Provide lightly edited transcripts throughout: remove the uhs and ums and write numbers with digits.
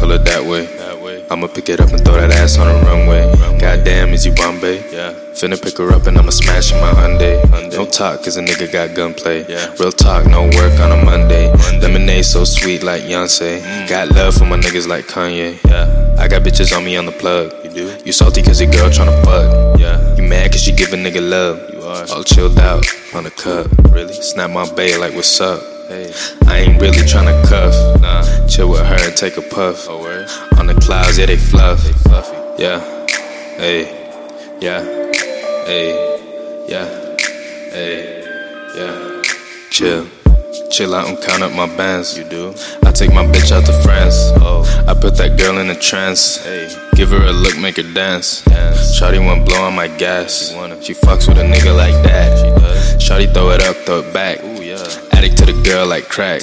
call it that way. I'ma pick it up and throw that ass on the runway. Goddamn, is you Bombay? Yeah. Finna pick her up and I'ma smash in my Hyundai. No talk, cause a nigga got gunplay. Real talk, no work on a Monday. Lemonade so sweet like Beyonce. Got love for my niggas like Kanye. I got bitches on me on the plug. You do? You salty cause your girl tryna fuck. You mad cause she give a nigga love. You are all chilled out on the cup. Really? Snap my bae like what's up. I ain't really tryna cuff. Chill with her and take a puff. On the clouds, yeah, they fluff. Yeah, hey, yeah, hey, yeah, hey, yeah. Chill out and count up my bands. You do? I take my bitch out to France. I put that girl in a trance. Give her a look, make her dance. Shawty want blow on my gas. She fucks with a nigga like that. Shawty throw it up, throw it back. Addict to the girl like crack.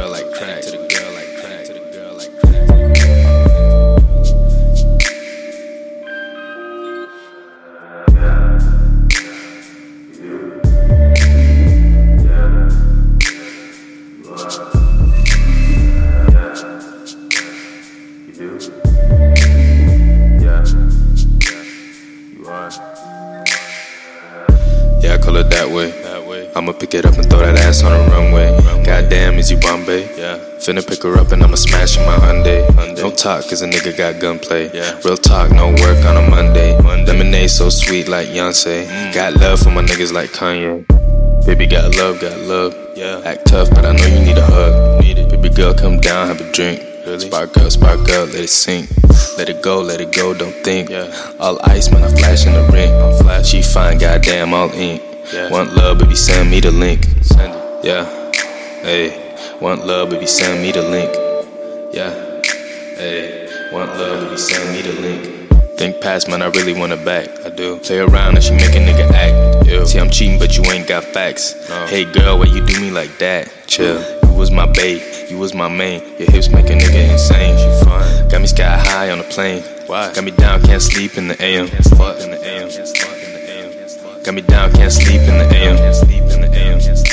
Yeah, I call it that way. I'ma pick it up and throw that ass on the runway. Goddamn, is you Bombay? Yeah. Finna pick her up and I'ma smash in my Hyundai. No talk, cause a nigga got gunplay. Real talk, no work on a Monday. Lemonade so sweet like Beyonce. Got love for my niggas like Kanye. Baby got love, Act tough, but I know you need a hug. Baby girl, come down, have a drink. Spark up, let it sink. Let it go, don't think. All ice, man, I flash in the ring. She fine, goddamn, all ink. Want love, baby, send me the link. Yeah, hey. Want love, baby, send me the link. Yeah, hey. Want love, baby, send me the link. Think past, man, I really want it back. I do. Play around and she make a nigga act. See, I'm cheating, but you ain't got facts. Hey, girl, why you do me like that? Chill. You was my babe, you was my main. Your hips make a nigga insane. She fine. Got me sky high on the plane. Why? Got me down, can't sleep in the AM. Got me down, can't sleep in the AM.